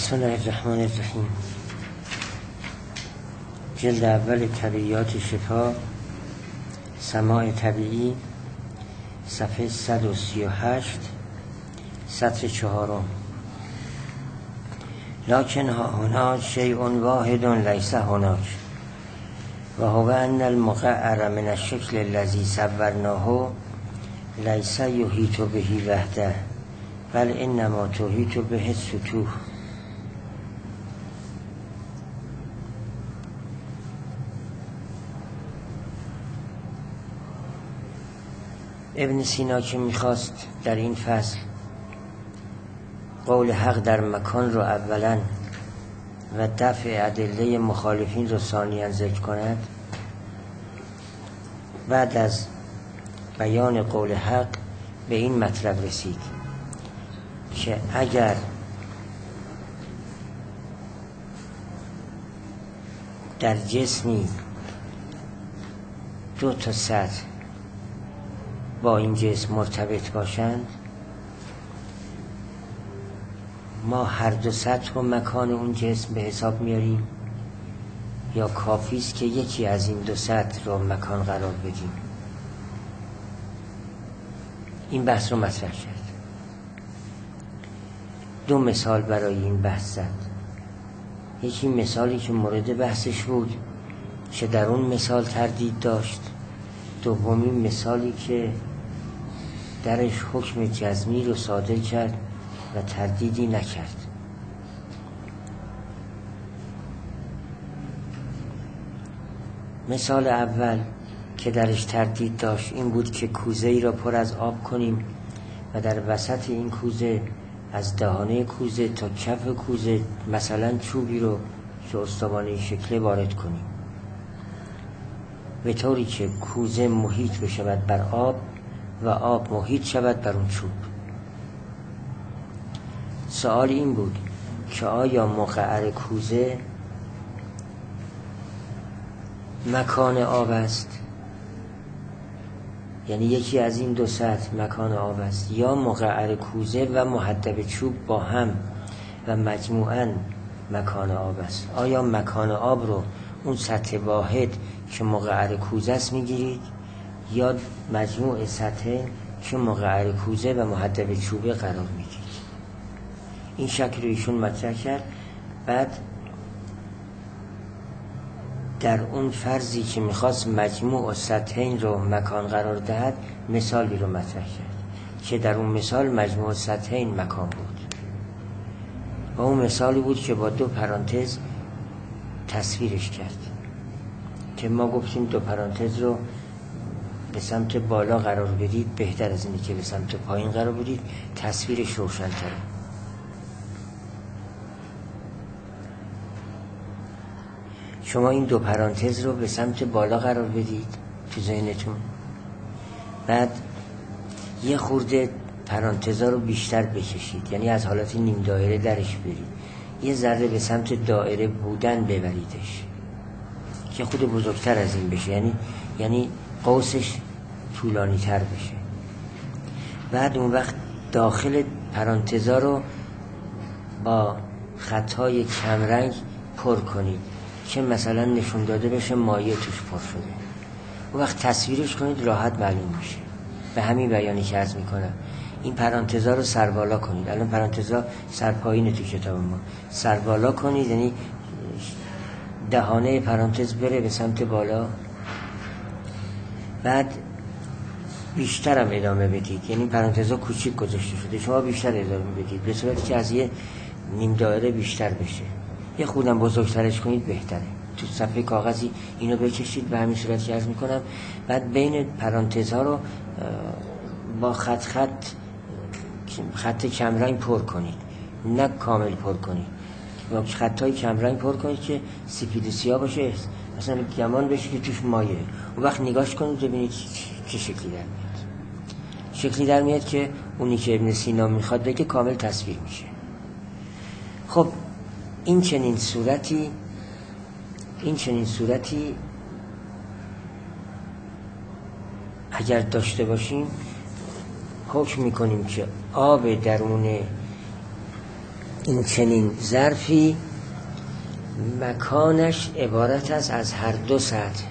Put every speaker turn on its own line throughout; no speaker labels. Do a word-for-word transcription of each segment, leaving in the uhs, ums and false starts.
بسم الله الرحمن الرحیم. جلد اول طبیعیات شفا، سماع طبیعی، صفحه صد و سی و هشت، سطر چهارم. لکن هناک شیء واحد لیس هناک و هو ان المقعر من الشکل الذی صورناه لیس یحیط به وحده بل انما تحیط به السطوح. ابن سینا که میخواست در این فصل قول حق در مکان رو اولا و دفع ادله مخالفین رو ثانیا ذکر کند، بعد از بیان قول حق به این مطلب رسید که اگر در جسمی دو تا سطح با این جسم مرتبط باشند، ما هر دو سطح و مکان اون جسم به حساب میاریم یا کافی است که یکی از این دو سطح رو مکان قرار بدیم؟ این بحث رو مطرح کرد. دو مثال برای این بحث زد. یکی مثالی که مورد بحثش بود که در اون مثال تردید داشت، دومی مثالی که درش حکم جزمی رو صادر کرد و تردیدی نکرد. مثال اول که درش تردید داشت این بود که کوزه ای را پر از آب کنیم و در وسط این کوزه از دهانه کوزه تا کف کوزه مثلا چوبی رو که استوانه شکل وارد کنیم به طوری که کوزه محیط بشود بر آب و آب محیط شود بر اون چوب. سوال این بود که آیا مقعر کوزه مکان آب است، یعنی یکی از این دو سطح مکان آب است، یا مقعر کوزه و محدب چوب با هم و مجموعاً مکان آب است؟ آیا مکان آب رو اون سطح واحد که مقعر کوزه است میگیرید یا مجموع سطح که مقعر کوزه و محدب چوبه قرار میگیرید؟ این شکل رو ایشون مطرح کرد. بعد در اون فرضی که میخواست مجموع و سطحین رو مکان قرار دهد مثالی رو مطرح کرد که در اون مثال مجموع سطحین مکان بود و اون مثالی بود که با دو پرانتز تصویرش کرد که ما گفتیم دو پرانتز رو به سمت بالا قرار بدید بهتر از اینی که به سمت پایین قرار بدید، تصویرش روشن‌تره. شما این دو پرانتز رو به سمت بالا قرار بدید تو ذهنتون، بعد یه خورده پرانتزا رو بیشتر بکشید، یعنی از حالت نیم دایره درش برید، یه ذره به سمت دایره بودن ببریدش که خود بزرگتر از این بشه، یعنی یعنی قوسش طولانی تر بشه. بعد اون وقت داخل پرانتزا رو با خطهای کمرنگ پر کنید که مثلا نشون داده بشه مایع توش پر شده. اون وقت تصویرش کنید، راحت معلوم میشه. به همین بیانی که عرض میکنم این پرانتزا رو سربالا کنید. الان پرانتزا سرپایینه تو کتاب ما، سربالا کنید یعنی دهانه پرانتز بره به سمت بالا، بعد بیشتر هم ادامه بدید، یعنی پرانتزا کوچیک گذاشته شده، شما بیشتر ادامه بدید به صورتی که از یه نیم دایره بیشتر بشه. یه خودم بزرگترش کنید بهتره. تو صفحه کاغذی اینو بکشید به همین صورت که عرض میکنم. بعد بین پرانتزها رو با خط خط خط کمرنگ پر کنید، نه کامل پر کنید، با خطای کمرنگ پر کنید که سفید سیاه باشه، مثلا گمان بشه که توش مایه. اون وقت نگاش کنید ببینید چه شکلی در میاد. شکلی در میاد که اونی که ابن سینا میخواد بگه کامل تصویر میشه. خب این چنین صورتی این چنین صورتی اگر داشته باشیم حکم میکنیم که آب درون این چنین ظرفی مکانش عبارت است از هر دو سطح،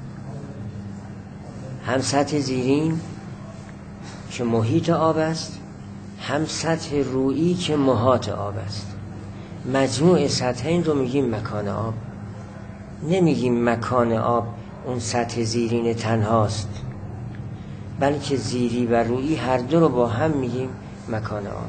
هم سطح زیرین که محیط آب است، هم سطح رویی که محاط آب است. مجموع سطحین رو میگیم مکان آب. نمیگیم مکان آب اون سطح زیرین تنهاست، بلکه زیری و رویی هر دو رو با هم میگیم مکان آب.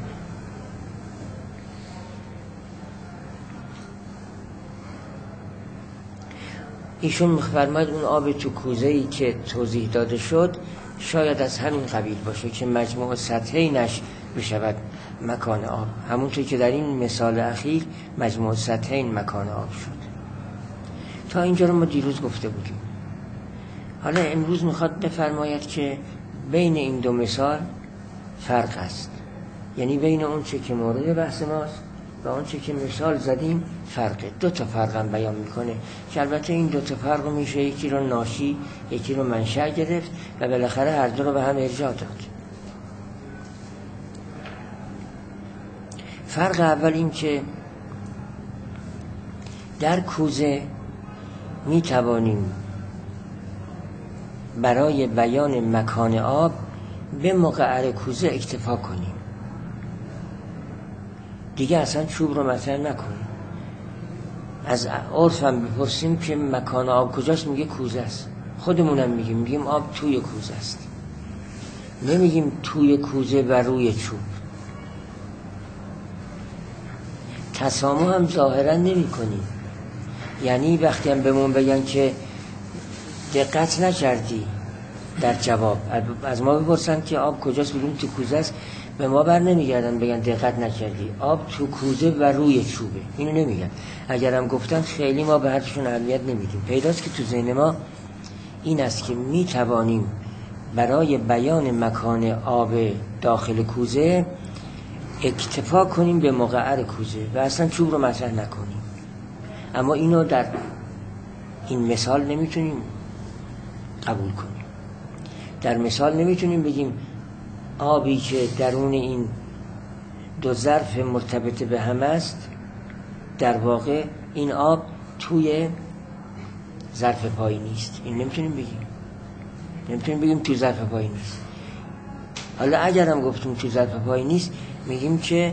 ایشون می‌فرماید اون آب تو کوزه‌ای که توضیح داده شد شاید از همین قبیل باشه که مجموع سطحینش بشود مکان آب، همونطور که در این مثال اخیر مجموع سطحین مکان آب شد. تا اینجا رو ما دیروز گفته بودیم. حالا امروز میخواد بفرماید که بین این دو مثال فرق است، یعنی بین اون چه که مورد بحث ماست و اون چه که مثال زدیم فرقه. دو تا فرق هم بیان میکنه که البته این دو تا فرق رو میشه یکی رو ناشی یکی رو منشأ گرفت و بالاخره هر دو رو به هم ارجاع داد. فرق اول این که در کوزه می توانیم برای بیان مکان آب به مقعر کوزه اکتفا کنیم، دیگه اصلا چوب رو مطرح نکنیم. از عرف هم بپرسیم که مکان آب کجاست، میگه کوزه است. خودمونم میگیم میگیم آب توی کوزه است، نمیگیم توی کوزه و روی چوب. تسامح هم ظاهرا نمی کنیم، یعنی وقتی هم بهمون بگن که دقت نکردی در جواب از ما بپرسن که آب کجاست بگیم تو کوزه است، به ما بر نمیگردن بگن دقت نکردی، آب تو کوزه و روی چوبه. اینو نمیگن. اگرم گفتن خیلی ما به حرفشون اهمیت نمیدیم. پیداست که تو ذهن ما این است که می توانیم برای بیان مکان آب داخل کوزه اکتفا کنیم به مقعر کوزه و اصلا چوب رو مطرح نکنیم. اما اینو در این مثال نمیتونیم قبول کنیم. در مثال نمیتونیم بگیم آبی که درون این دو ظرف مرتبط به هم است در واقع این آب توی ظرف پایینی است. این نمیتونیم بگیم. نمیتونیم بگیم توی ظرف پایینی است. حالا اگرم گفتیم توی ظرف پایینی است میگیم که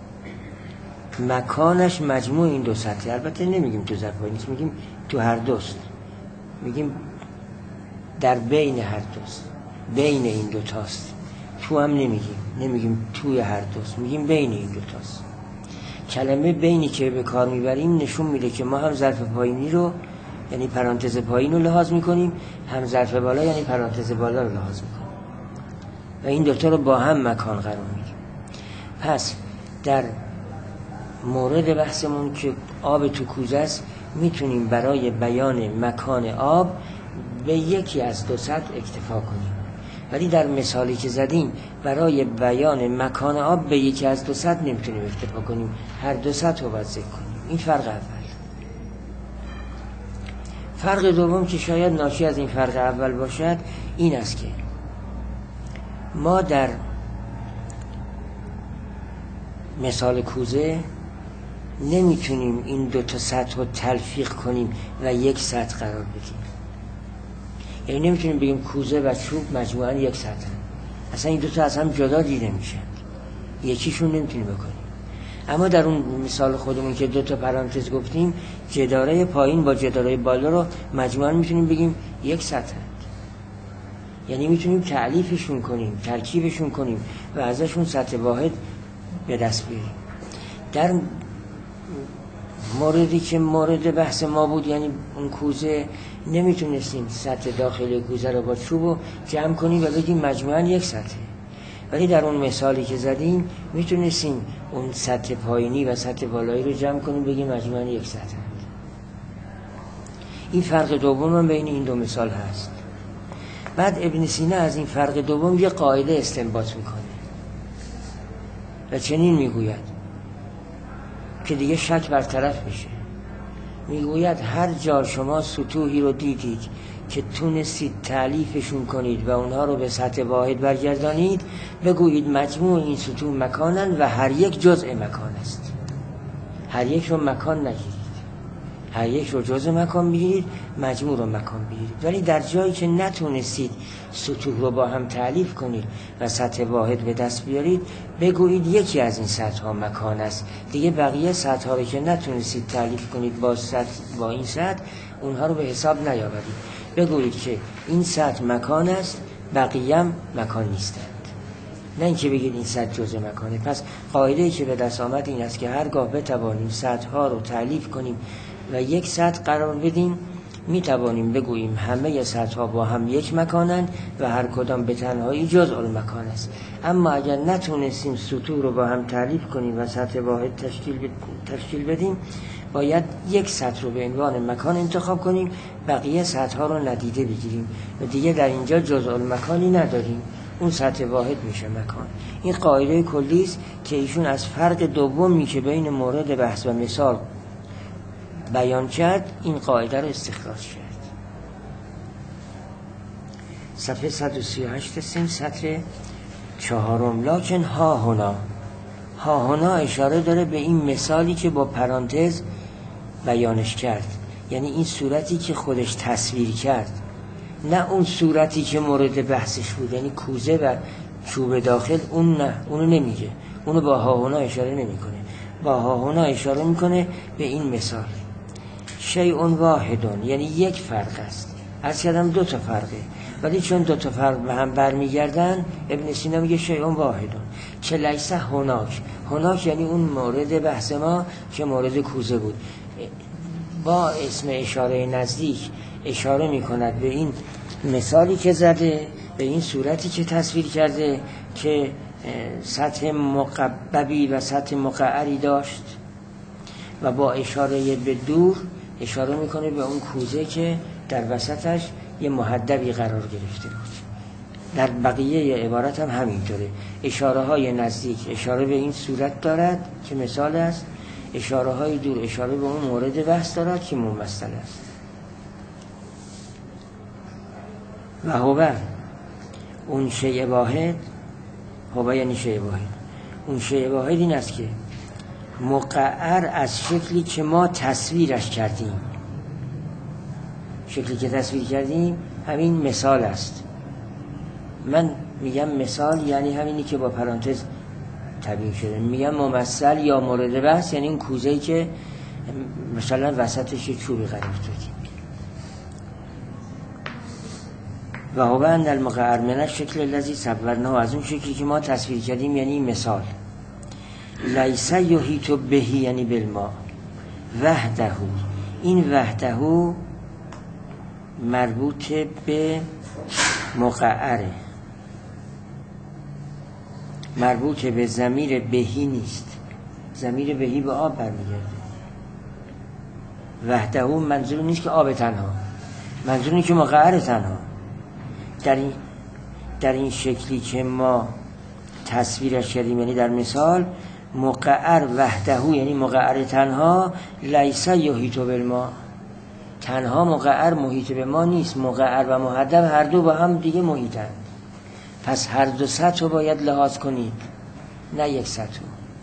مکانش مجموع این دو سطح. البته نمیگیم تو ظرف پایینی است، میگیم تو هر دوست، میگیم در بین هر دوست، بین این دو تاست. تو هم نمیگیم، نمیگیم توی هر دوست، میگیم بین این دو تاست. کلمه بینی که به کار میبریم نشون میده که ما هم ظرف پایینی رو یعنی پرانتز پایین رو لحاظ میکنیم، هم ظرف بالا یعنی پرانتز بالا رو لحاظ میکنیم و این دوتا رو با هم مکان قرار میدیم. پس در مورد بحثمون که آب تو کوزه است میتونیم برای بیان مکان آب به یکی از دو سطح اکتفا کنیم، ولی در مثالی که زدیم برای بیان مکان آب به یکی از دو سطح نمیتونیم اکتفا کنیم، هر دو سطح رو باید ذکر کنیم. این فرق اول. فرق دوم که شاید ناشی از این فرق اول باشد این است که ما در مثال کوزه نمیتونیم این دو تا سطح رو تلفیق کنیم و یک سطح قرار بدیم. یعنی نمیتونیم بگیم کوزه و چوب مجموعاً یک سطح، اصلا این دو تا از هم جدا دیده میشن، یکیشون نمیتونیم بکنیم. اما در اون مثال خودمون که دو تا پرانتز گفتیم جداره پایین با جداره بالا رو مجموعاً میتونیم بگیم یک سطح، یعنی میتونیم تعلیفشون کنیم، ترکیبشون کنیم و ازشون سطح واحد به دست بیاریم. در موردی که مورد بحث ما بود یعنی اون کوزه نمیتونستیم سطح داخلی کوزه رو با چوب جمع کنیم و بگیم مجموعاً یک سطح، ولی در اون مثالی که زدیم میتونستیم اون سطح پایینی و سطح بالایی رو جمع کنیم بگیم مجموعاً یک سطح. این فرق دوم هم بین این دو مثال هست. بعد ابن سینا از این فرق دوم یه قاعده استنباط میکنه و چنین میگوید که دیگه شک برطرف میشه. میگوید هر جا شما سطوحی رو دیدید که تونستید تعلیفشون کنید و اونها رو به سطح واحد برگردانید، بگویید مجموع این سطوح مکانن و هر یک جزء مکان است. هر یک رو مکان نگیرید، هر یک رو جزء مکان بگیرید، مجموع رو مکان بگیرید. ولی در جایی که نتونستید سطوح رو با هم تعلیف کنید و سطح واحد به دست بیارید، بگویید یکی از این سطح ها مکان است، دیگه بقیه سطح ها رو که نتونستید تعلیف کنید با سطح با این سطح، اونها رو به حساب نیاورید. بگویید که این سطح مکان است، بقیه هم مکان نیستند، نه اینکه بگید این سطح جزء مکانه. پس قاعده‌ای که به دست آمد این است که هرگاه بتوانیم سطح ها رو تعلیف کنیم و یک سطح قرار بدیم، می توانیم بگوییم همه سطح ها با هم یک مکانند و هر کدام به تنهایی جزء المکان است. اما اگر نتونستیم سطوح رو با هم تعلیف کنیم و سطح واحد تشکیل تشکیل بدیم، باید یک سطح رو به عنوان مکان انتخاب کنیم، بقیه سطح ها رو ندیده بگیریم و دیگه در اینجا جزء المکانی نداریم، اون سطح واحد میشه مکان. این قاعده کلی است که ایشون از فرق دومی که بین مورد بحث و مثال بیان کرد، این قاعده رو استخراج کرد. صفحه صد و سی و هشت سیم سطر چهارم. لکن ها هنا، ها هنا اشاره داره به این مثالی که با پرانتز بیانش کرد، یعنی این صورتی که خودش تصویر کرد، نه اون صورتی که مورد بحثش بود، یعنی کوزه و چوب داخل، اون نه، اونو نمیگه، اونو با ها هنا اشاره نمیکنه، با ها هنا اشاره میکنه به این مثال. شیء واحدون، یعنی یک فرق است. عرض کردم دو تا فرقه، ولی چون دو تا فرق به هم برمیگردن، ابن سینا میگه شیء واحدون که لیس هناک. هناک یعنی اون مورد بحث ما که مورد کوزه بود، با اسم اشاره نزدیک اشاره میکند به این مثالی که زده، به این صورتی که تصویر کرده که سطح مقببی و سطح مقعری داشت، و با اشاره به دور اشاره میکنه به اون کوزه که در وسطش یه محدبی قرار گرفته بود. در بقیه عبارت هم همینطوره، اشاره های نزدیک اشاره به این صورت دارد که مثال است، اشاره های دور اشاره به اون مورد بحث دارد که ممثل است. و هو اون شیء واحد، هو یعنی شیء واحد، اون شیء واحد این است که مقعر از شکلی که ما تصویرش کردیم. شکلی که تصویر کردیم همین مثال است. من میگم مثال یعنی همینی که با پرانتز تبیین شده. میگم ممثل یا مورد بحث یعنی این کوزه‌ای که مثلا وسطش چوبی قرار دادیم. و هو ان المقعر من الشکل الذی صورناه، از اون شکلی که ما تصویر کردیم یعنی مثال. لیس یحیط به یعنی بالماء وحده، این وحده مربوط به مقعره، مربوط به ضمیر بهی نیست. ضمیر بهی به آب برمیگرده. وحده منظور نیست که آب تنها، منظور نیست که مقعر تنها. در این در این شکلی که ما تصویرش کردیم یعنی در مثال، مقعر وحده یعنی مقعر تنها، لیس یحیط بالماء، تنها مقعر محیط به ما نیست، مقعر و محدب هر دو با هم دیگه محیطند. پس هر دو سطح رو باید لحاظ کنید، نه یک سطح.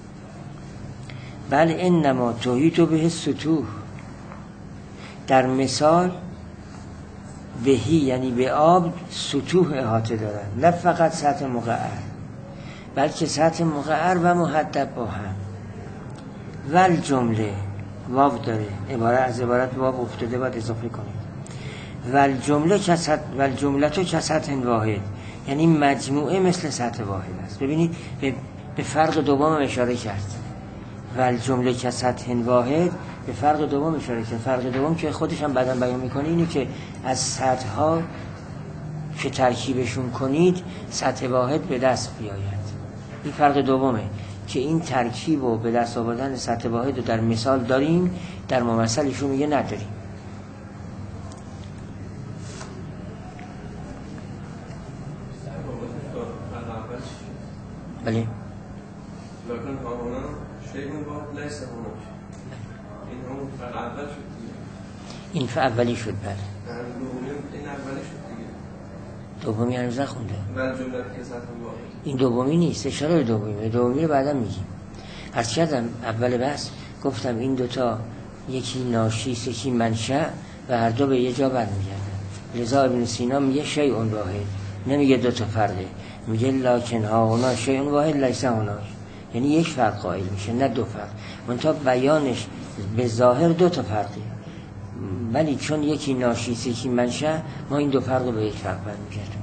بل انما تحیط به سطوح، در مثال بهی یعنی به آب سطوح احاطه دارد، نه فقط سطح مقعر، بلکه سطح مقعر و محدب با هم. ول جمله واو داره، عبارت از عبارت واو افتاده باید اضافه کنید. ول جمله کسط ول جمله تو کسط واحد، یعنی مجموعه مثل سطح واحد است. ببینید به, به فرق دوم اشاره کرد. ول جمله کسط واحد به فرق دوم اشاره کرد. فرق دوم که خودش هم بعداً بیان میکنه اینه که از سطح ها که ترکیبشون کنید سطح واحد به دست بیاید. این فرق دومه که این ترکیب و به دست آوردن سطح واحد رو در مثال داریم، در ممثلشون میگه نداریم. بله.
لکن هاونا شیء واحد لیس هناک. این همون فرق اول شد دیگه.
این فرق اولی شد. بله.
این اولی شد دیگه.
دومی هنوز نخونده.
من جمله که سطح واحد.
این دومی نیست، اشاره به دومی. دومی رو بعدا میگیم. عرض کردم اول بحث گفتم این دوتا یکی ناشیست یکی منشأ و هر دو به یه جا برمیگردن. لذا ابن سینا میگه شیء واحد، نمیگه دو تا فرقه، میگه لکن ها هنا شیء واحد لیس هناک، یعنی یک فرق قائل میشه نه دو فرق. منتها بیانش به ظاهر دو تا فرقه، ولی چون یکی ناشیست یکی منشأ ما این دو فرق به یک فرق برمیگردیم.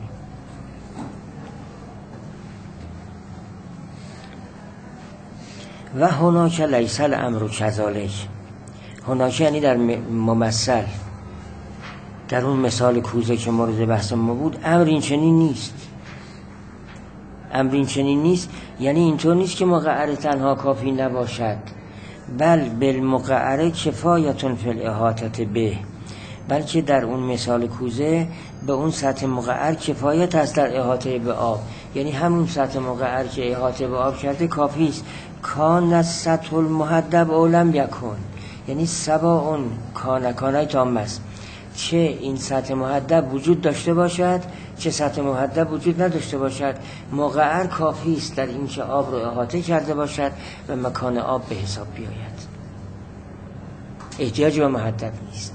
و هناک لیس الامر کذالک، هناک یعنی در ممثل، در اون مثال کوزه که مورد بحث ما بود، امر این چنین نیست. امر این چنین نیست یعنی اینطور نیست که مقعر تنها کافی نباشد، بل بالمقعر کفایتون فی الاحاطه به، بلکه در اون مثال کوزه به اون سطح مقعر کفایت است در احاطه به آب، یعنی همون سطح مقعر که احاطه به آب کرده کافی است. کان السطح المحدب او لم یکن، یعنی سبا اون کانکانای تام است، چه این سطح محدب وجود داشته باشد چه سطح محدب وجود نداشته باشد، مقعر کافی است در این که آب رو احاطه کرده باشد و مکان آب به حساب بیاید، احتیاج به محدب نیست.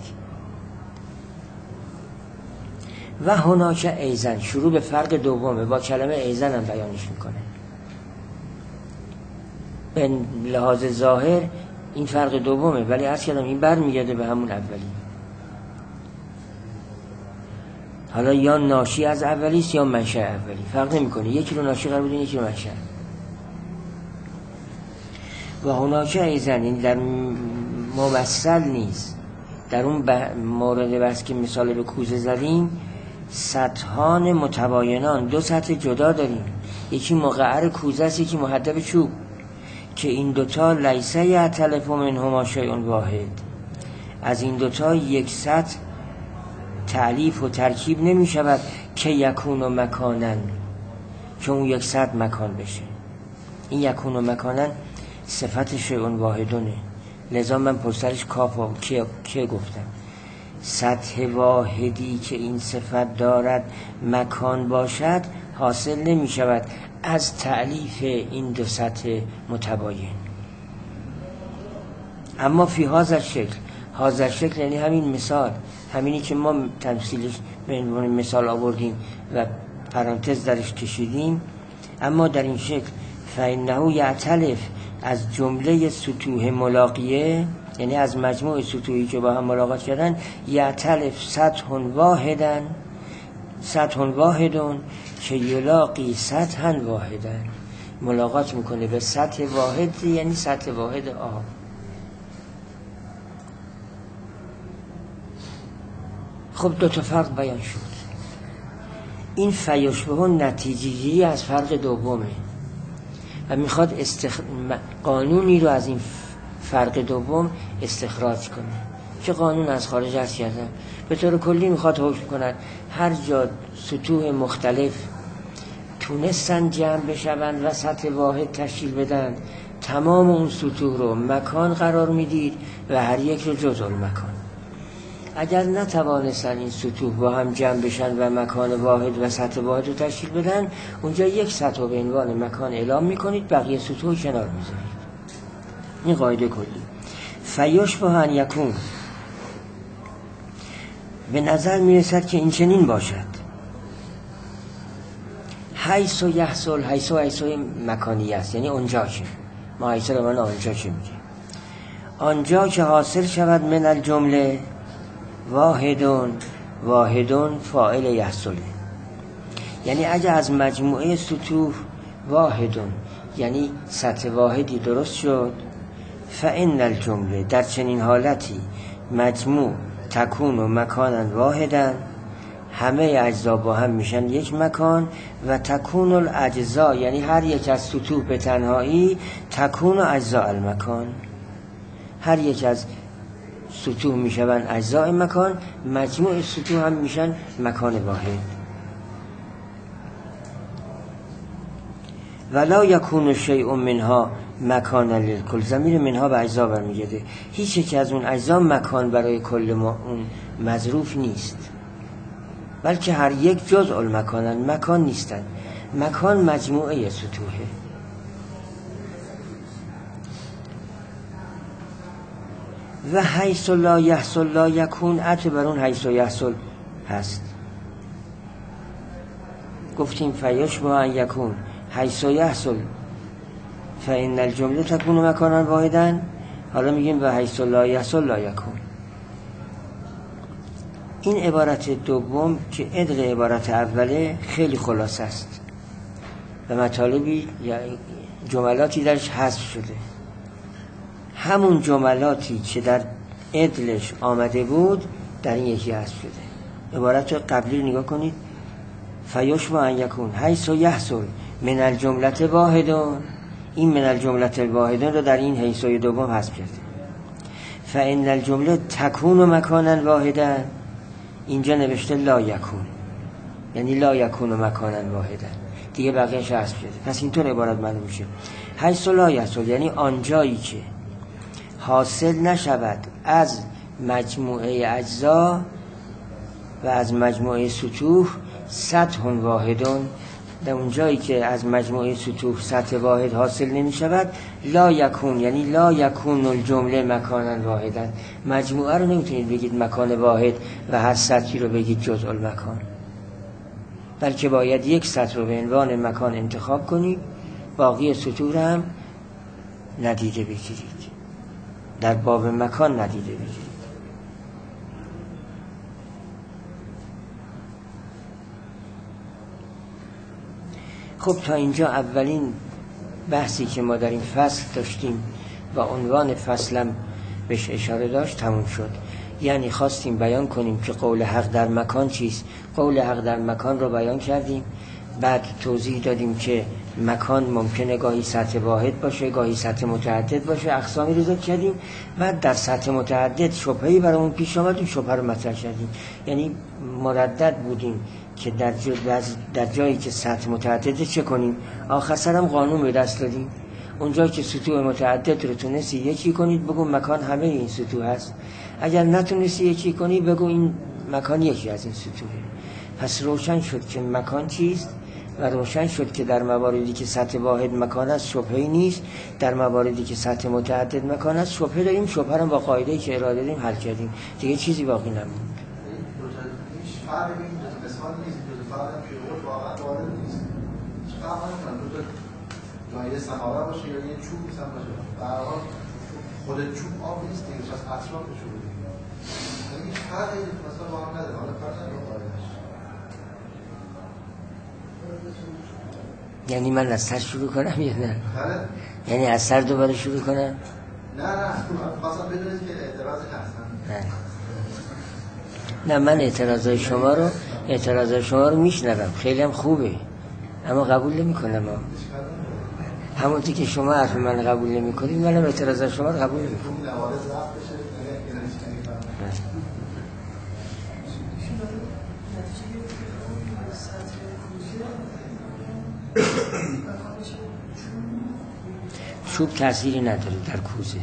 و هناک ایزن، شروع به فرق دومه، با کلمه ایزن هم بیانش میکنه. به لحاظ ظاهر این فرق دومه، ولی از کلام این بر میگرده به همون اولی. حالا یا ناشی از اولی است یا منشأ اولی، فرق نمیکنه، یکی رو ناشی قرار بدین یکی رو منشأ. و هناک ایزن، این در ممثل نیست، در اون مورد بحث که مثال به کوزه زدیم، سطحان متباینان، دو سطح جدا داریم، یکی مقعر کوزه است یکی محدب چوب، که این دوتا لیسه یعتلف منهما شیء واحد، از این دوتا یک سطح تعلیف و ترکیب نمی شود که یکون و مکانن، که اون یک سطح مکان بشه. این یکون و مکانن صفت شیء واحدونه، لذا من پشترش کاف و که, که گفتم سطح واحدی که این صفت دارد مکان باشد حاصل نمی شود از تعلیف این دو سطح متباین. اما فی هذا شکل، هذا شکل یعنی همین مثال، همینی که ما تمثیلش به عنوان مثال آوردیم و پرانتز درش کشیدیم، اما در این شکل فإنه یعتلف، از جمله سطوح ملاقیه، یعنی از مجموع سطوحی که با هم ملاقات کردن، یعتلف سطح واحدن، سطح واحدون که یلاقی سطحا واحدن، ملاقات میکنه به سطح واحد، یعنی سطح واحد آب. خب دو تا فرق بیان شد. این فیشبه نتیجه‌گیری از فرق دومه و میخواد استخ... قانونی رو از این فرق دوم استخراج کنه که قانون از خارج عرض کردم. به طور کلی میخواد حکم کنند هر جا سطوح مختلف تونستن جمع بشوند و سطح واحد تشکیل بدن، تمام اون سطوح رو مکان قرار میدید و هر یک رو جزء المکان. اگر نتوانستن این سطوح با هم جمع بشن و مکان واحد و سطح واحد رو تشکیل بدن، اونجا یک سطح رو به عنوان مکان اعلام میکنید، بقیه سطوح کنار میذارید. این قاعده کلی. فیشبه ان یکون، به نظر میرسد که این چنین باشد. حیث و یحصل، حیث و حیث مکانی است، یعنی اونجا که ما حیث رو من آنجا که میگه، آنجا که حاصل شود من الجمله واحدون، واحدون فاعل یحصله، یعنی اگه از مجموعه سطوح واحدون یعنی سطح واحدی درست شد، فإن الجمله، در چنین حالتی مجموع تکون و مکانن واحدن، همه اجزا با هم میشن یک مکان، و تکون الاجزا یعنی هر یک از سطوح به تنهایی تکون اجزا المکان، هر یک از سطوح میشن اجزای مکان، مجموع سطوح هم میشن مکان واحد. ولا یکون شیء منها مکان للکل، ضمیر منها به اجزا برمیگرده، هیچ یک از اون اجزا مکان برای کل ما اون مظروف نیست، بلکه هر یک جزء المکانن، مکان نیستن، مکان مجموعه سطوحه. و حیث لا یحصل لا یکون عطف بر اون حیث و یحصل هست. گفتیم فیشبه ان یکون حیث و یحصل فإن الجمله تکون مکانا واحدا. حالا میگیم و حیث لا یحصل لا یکون. این عبارت دوم که عدل عبارت اوله خیلی خلاصه است و مطالبی یا جملاتی درش حذف شده. همون جملاتی که در عدلش آمده بود در این یکی حذف شده. عبارت قبلی رو نگاه کنید. فیشبه ان یکون حیث یحصل من الجمله واحدون. این من الجمله واحدون رو در این حیث دوم حذف کرده. فإن الجمله تکون مکانا واحدا. اینجا نوشته لا یکون، یعنی لا یکون مکانا واحدا، دیگه بقیه‌اش حذف شده. پس اینطور عبارت معلوم میشه. حیث لا یحصل یعنی آنجایی که حاصل نشود از مجموعه اجزا و از مجموعه سطوح سطح واحدون. در اونجایی که از مجموعه سطوح سطح واحد حاصل نمی شود لا یکون، یعنی لا یکون الجمله مکانا واحدا. مجموعه رو نمیتونید بگید مکان واحد و هر سطحی رو بگید جزء المکان، بلکه باید یک سطح رو به عنوان مکان انتخاب کنید، باقی سطوح رو هم ندیده بگیرید، در باب مکان ندیده بگیرید. خب تا اینجا اولین بحثی که ما در این فصل داشتیم و عنوان فصلم بهش اشاره داشت تموم شد. یعنی خواستیم بیان کنیم که قول حق در مکان چیست. قول حق در مکان رو بیان کردیم، بعد توضیح دادیم که مکان ممکنه گاهی سطح واحد باشه، گاهی سطح متعدد باشه، اقسامی رو ذکر کردیم. بعد در سطح متعدد شبهه‌ای برامون پیش آمد، اون شبهه رو مطرح کردیم. یعنی مردد بودیم که در, جا در جایی که سطح متعدد چه کنیم. آخر سرم قانون به دست دادیم. اونجایی که سطوح متعدد رو تونستی یکی کنید بگو مکان همه این سطوح هست. اگر نتونستی یکی کنی بگو این مکان یکی از این سطوحه. پس روشن شد که مکان چیست و روشن شد که در مواردی که سطح واحد مکان است شبهه‌ای نیست، در مواردی که سطح متعدد مکان است شبهه داریم. شبهه رو با قاعده‌ای که اراده دادیم حل کردیم، دیگه چیزی باقی نموند.
مثال نیست، دو تا فرق هم که بود واقعا وارد نیست. هیچ فرق نمی‌کنه دو تا دایره سماور باشه یا یه چوب مثلا باشه. در واقع خود چوب آب نیست دیگه، از اطرافش رو دیگه. یعنی هیچ فرقی مثلا واقعا نداره. حالا کار نداره قاعده‌اش.
یعنی من از سر شروع کنم یا نه؟
بله.
یعنی از سر دوباره شروع کنم؟
نه نه، خواستم بدونید که اعتراض هستن.
نه. نه من اعتراضای شما رو اعتراضای شما رو میشنوم، خیلی هم خوبه، اما قبول نمی کنم. همونطور که شما حرف من قبول نمی کنید منم اعتراضای شما رو قبول نمی کنم. چوب تأثیری نداره در کوزه.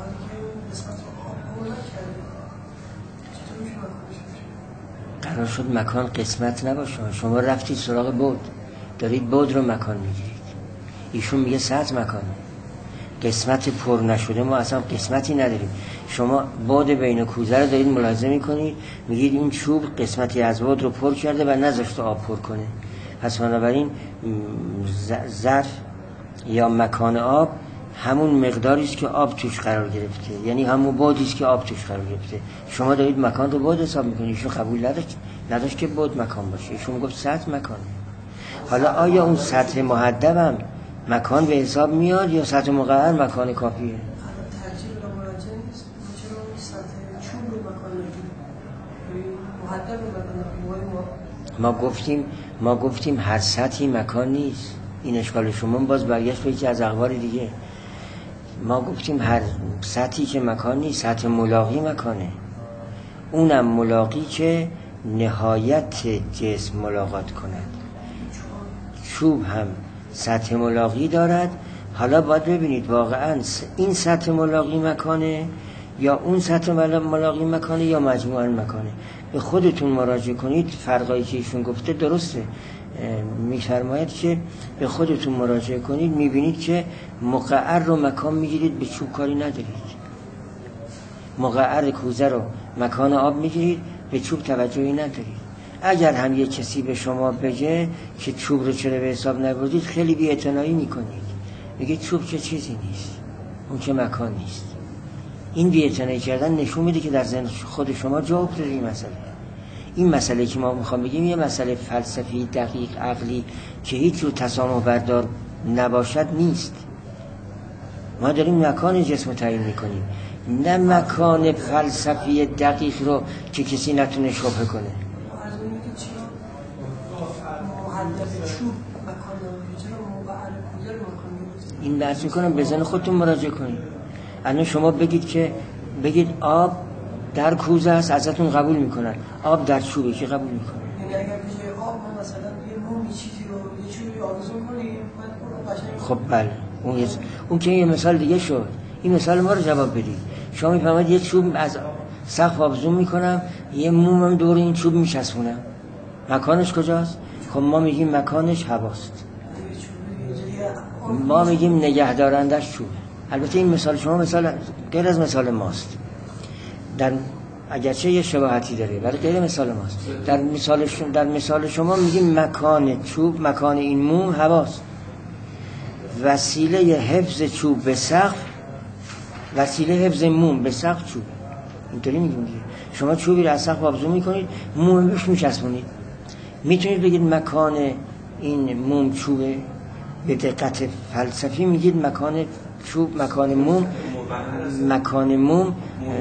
قرار شد مکان قسمت نباشه. شما رفتید سراغ بود، دارید بود رو مکان میگیرید. ایشون میگه سطح مکانه، قسمت پر نشده. ما اصلا قسمتی نداریم. شما بود بین کوزه رو دارید ملاحظه میکنید، میگید این چوب قسمتی از بود رو پر کرده و نذاشته آب پر کنه. پس بنابراین ظرف یا مکان آب همون مقداری است که آب توش قرار گرفته، یعنی همون بادی است که آب توش قرار گرفته. شما دارید مکان رو باد حساب میکنید. ایشون قبول نداشت نداشت که باد مکان باشه. ایشون گفت سطح مکانه. حالا آیا اون سطح محدب هم مکان به حساب میاد یا سطح مقرر مکان کافیه؟
ترجیح به مراجعه نیست. چرا سطح چوب رو مکان نگیریم؟ محدب مکان
ما گفتیم ما گفتیم هر سطحی مکان نیست. این اشکال شما باز برگشت به یکی از اخبار دیگه. ما گفتیم هر سطحی که مکان نیست، سطح ملاقی مکانه. اونم ملاقی که نهایت جسم ملاقات کند. چوب هم سطح ملاقی دارد. حالا باید ببینید واقعا این سطح ملاقی مکانه یا اون سطح ملاقی مکانه یا مجموعاً مکانه. به خودتون مراجعه کنید. فرقایی که ایشون گفته درسته. میفرماید که به خودتون مراجعه کنید، میبینید که مقعر رو مکان میگیرید، به چوب کاری ندارید. مقعر کوزه رو مکان آب میگیرید، به چوب توجهی ندارید. اگر هم یه کسی به شما بگه که چوب رو چرا به حساب نبردید، خیلی بی‌اعتنایی میکنید، میگه چوب که چیزی نیست، اون که مکان نیست. این بی‌اعتنایی کردن نشون میده که در ذهن خود شما جا افتاده این مسئله. این مسئله که ما میخوام بگیم یه مسئله فلسفی دقیق عقلی که هیچ جور تسامح بردار نباشد نیست. ما داریم مکان جسم رو تعیین میکنیم، نه مکان فلسفی دقیق رو که کسی نتونه شبهه کنه. این درس میکنم به ذهن خودتون مراجعه کنید. الان شما بگید که بگید آب در کوزه است، ازتون قبول میکنن. آب در چوبه که قبول میکنن.
یعنی اگر بجای آب ما مثلا یه مومی چیزی رو یه چوبی آویزون کنیم بعد قشنگ.
خب بله، اون یه اون که یه مثال دیگه شد. این مثال ما رو جواب بدید. شما میفهمید یه چوب از سقف آویزون میکنم، یه مومم دور این چوب میچسبونم. مکانش کجاست؟ خب ما میگیم مکانش هواست. ما میگیم نگهدارندش چوبه. البته این مثال شما مثال غیر از مثال ماست. در اگرچه یه شباهتی داره ولی غیر مثال ماست. در مثال شما در مثال شما میگیم مکان چوب، مکان این موم هواست. وسیله حفظ چوب به سقف، وسیله حفظ موم به سقف چوب. اینطوری میگیم دیگه. شما چوبی رو از سقف آویزون میکنید، موم بهش میچسبونید. میتونید بگید مکان این موم چوبه. به دقت فلسفی میگید مکان چوب، مکان موم، مکان موم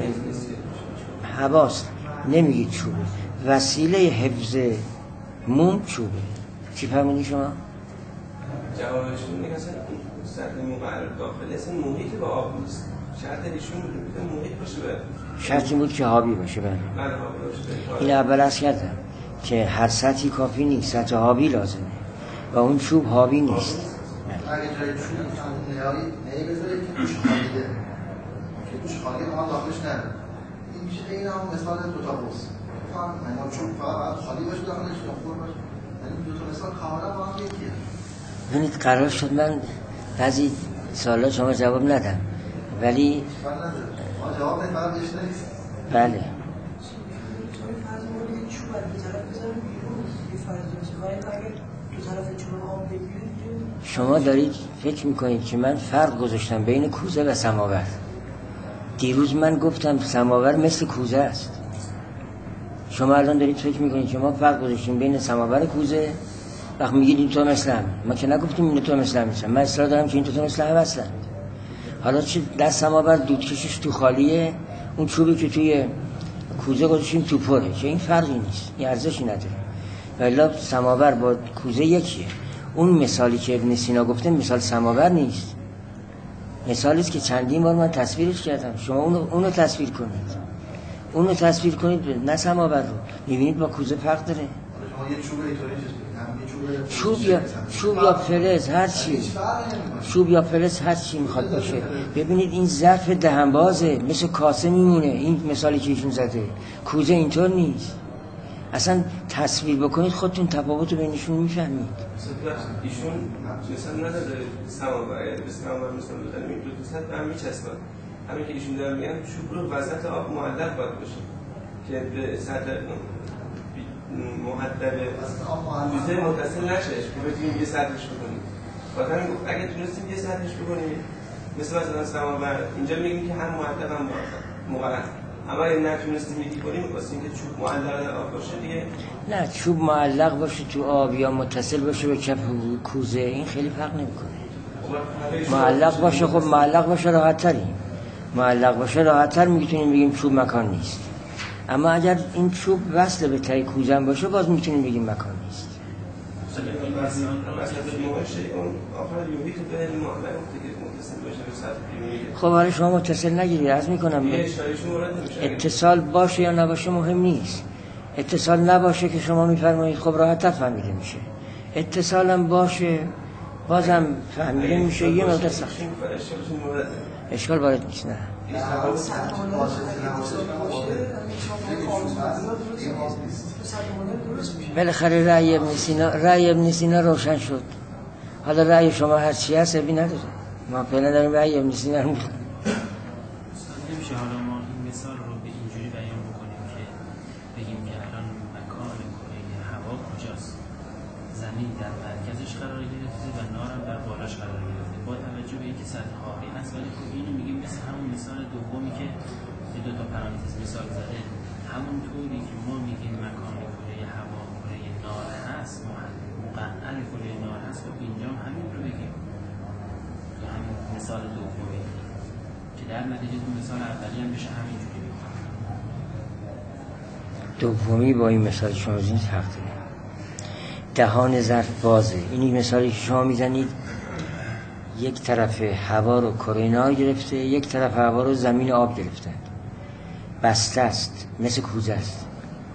هواست، نمیگید چوبه. وسیله حفظ موم چوبه. چی فرمودی شما؟
جوابشون میگه اصلا سطح مقرر داخلی اصلا محیط با آب نیست. شرط ایشون بوده محیط باشه.
شرط این بود که آبی باشه. بله. این اول از کردم که هر سطحی کافی نیست، سطح آبی لازمه و اون چوب آبی نیست.
اگه جای چوب نهایی نهی بذاره که توش خالیده، که توش خالیده ما داخلش نره، این میشه این هم مثال دوتا بوس. ما چوب فقط خالی باشه داخلش یا پر باشه، یعنی دوتا مثال کاملا با هم یکیه.
ببینید قرار شد من بعضی سوالا شما جواب ندم ولی
ما جواب ندیم فقط بهش نیست.
بله شما دارید فکر میکنید که من فرق گذاشتم بین کوزه و سماور. دیروز من گفتم سماور مثل کوزه است. شما الان دارید فکر میکنید که ما فرق گذاشتیم بین سماور و کوزه. وقت میگید این تو مثل هم. ما که نگفتیم این تو مثل هم میشن. من اصرار دارم که این تو مثل هم هستن. حالا چه در سماور دود کشش تو خالیه، اون چوبی که توی کوزه گذاشتیم تو پره، که این فرقی نیست، این ارزشی نداره. ولی سماور با کوزه یکیه. اون مثالی که ابن سینا گفته مثال سماور نیست، مثالی است که چندین بار من تصویرش کردم. شما اونو اونو تصویر کنید، اونو تصویر کنید، نه سماور رو. می‌بینید با کوزه فرق داره.
شما یه چوب اینطوری
چوب یا چوب یا فلز هر چی، چوب یا فلز هر چی میخواد باشه. ببینید این ظرف دهنبازه، مثل کاسه میمونه. این مثالی که ایشون زده، کوزه اینطور نیست. اصلا تصویر بکنید خودتون تفاوت رو بینشون میفهمید.
ایشون مثلا نداره سماور، سماور مثلا بزنیم این دو تا سطح هم میچسبن. همین که ایشون دارن میگن چوب رو وسط آب معلق باید باشه که به سطح محدد کوزه متصل نشهش که بتونیم یه سطحش بکنیم. خاطر همین گفت اگه تونستیم یه سطحش بکنیم مثل مثلا سماور، اینجا میگیم که هم محدد هم مقرر. اما اگه نتونستیم یکی کنیم واسه اینکه چوب معلق در آب باشه دیگه،
نه چوب معلق باشه تو آب یا متصل باشه به کف کوزه این خیلی فرق نمیکنه. معلق باشه، خب معلق باشه راحت تریم. معلق باشه راحت تر میتونیم بگیم چوب مکان نیست. اما اگر این چوب وصل به تای کوزه باشه باز میتونیم بگیم مکان نیست. خب حالا شما متصل نگیرید، عرض میکنم اتصال باشه یا نباشه مهم نیست. اتصال نباشه که شما میفرمایید خب راحت تر فهمیده میشه. اتصال هم باشه بازم فهمیده میشه. یه مقدار سختی اشکال وارد نیست. نه بالاخره رأی ابن سینا رأی ابن سینا روشن شد. حالا رأی شما هر چی هست ابی نداره. ما فعلا داریم رأی ابن سینا رو میخونیم.
نمیشه حالا ما این مثال در مرکزش قرار گرفته و نارم در بالاش قرار گرفته. با توجه به اینکه سطح خالی است، ولی خب اینو میگیم مثل همون مثال دومی که به دو تا پرانتز مثال زده، همون طوری که ما میگیم مکان کره هوا کره نار هست، مقعر کره نار هست، خب اینجا همین رو بگیم تو همین مثال دومی که در نتیجه تو مثال اولی هم بشه همینجوری بگیم.
دومی با این مثال شما میزنید حق دارید. دهان ظرف بازه. اینی مثالی که شما میزنید یک طرف هوا رو کره نار گرفته، یک طرف هوا رو زمین آب گرفتن، بسته است، مثل کوزه است.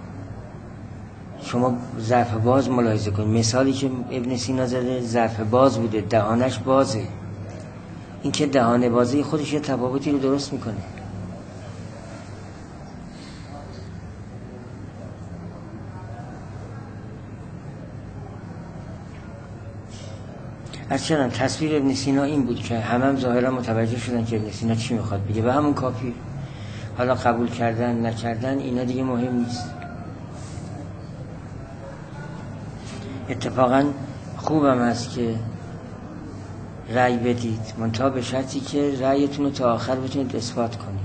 شما ظرف باز ملاحظه کنید. مثالی که ابن سینا زده ظرف باز بوده، دهانش بازه. این که دهان بازه خودش یه تفاوتی رو درست میکنه. از چرا تصویر ابن سینا این بود که همه هم ظاهرا متوجه شدن که ابن سینا چی میخواد بگه و همون کافی. حالا قبول کردن نکردن اینا دیگه مهم نیست. اتفاقا خوبم هست که رأی بدید، منتها به شرطی که رأیتون رو تا آخر بتونید اثبات کنید.